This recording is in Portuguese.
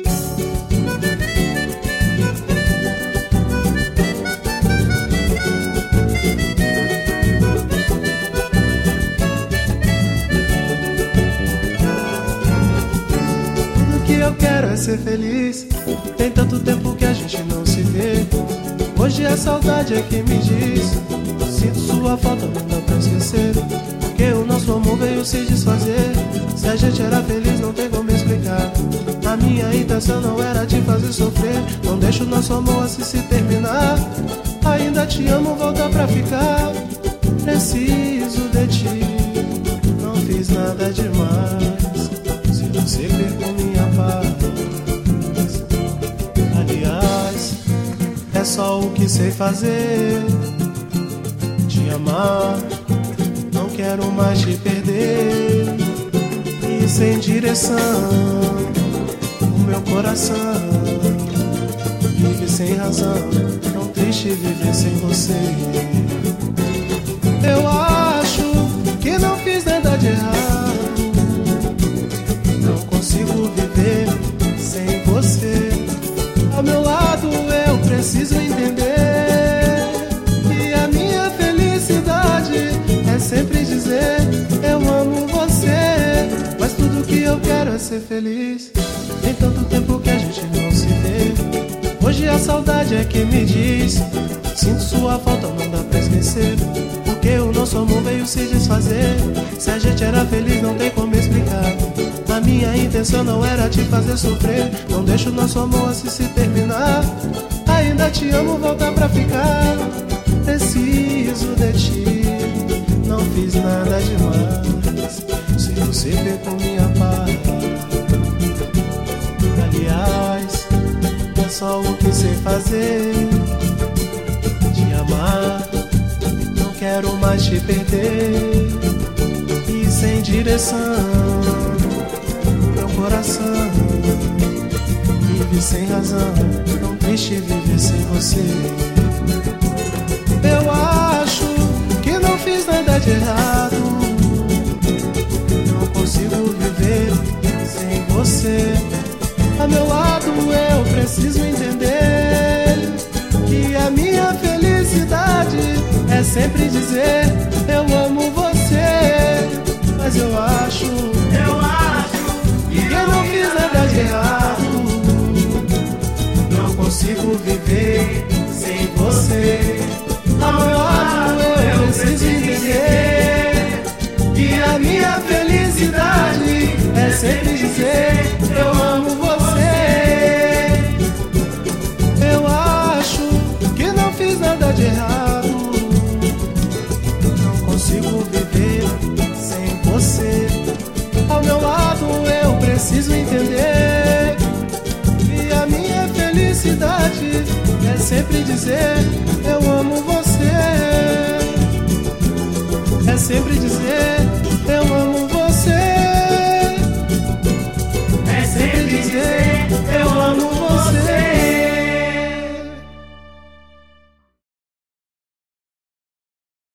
Eu quero é ser feliz. Tem tanto tempo que a gente não se vê. Hoje a saudade é que me diz. Sinto sua falta, não dá pra esquecer. Porque o nosso amor veio se desfazer. Se a gente era feliz, não tem como explicar. A minha intenção não era te fazer sofrer. Não deixa o nosso amor assim se terminar. Ainda te amo, volta pra ficar. Preciso de ti. Não fiz nada demais. Se você perco minha paz. Aliás, é só o que sei fazer. Te amar, não quero mais te perder. E sem direção, o meu coração vive sem razão. Tão triste viver sem você. Eu acho que não fiz nada de errado. Não consigo viver sem você. Ao meu lado eu preciso entender que a minha felicidade é sempre dizer eu amo você. Mas tudo que eu quero é ser feliz. Tem tanto tempo que a gente não se vê. Hoje a saudade é que me diz. Sinto sua falta, não dá pra esquecer. Porque o nosso amor veio se desfazer. Se a gente era feliz, não tem como explicar. A minha intenção não era te fazer sofrer. Não deixa o nosso amor assim se terminar. Ainda te amo, volta pra ficar. Preciso de ti. Não fiz nada demais. Se você pegou minha paz. Aliás, é só o que sei fazer. Te amar, não quero mais te perder. E sem direção, meu coração vive sem razão. Tão triste viver sem você. Eu acho que não fiz nada de errado. Não consigo viver sem você. Ao meu lado eu preciso entender que a minha felicidade é sempre dizer eu amo você. Mas eu acho que eu não fiz nada de errado. Não consigo viver sem você. Ao meu lado eu preciso entender que a minha felicidade é sempre dizer eu amo você. Eu acho que não fiz nada de errado. Não consigo viver sem você. Ao meu lado eu preciso entender que a minha felicidade é sempre dizer eu amo você. É sempre dizer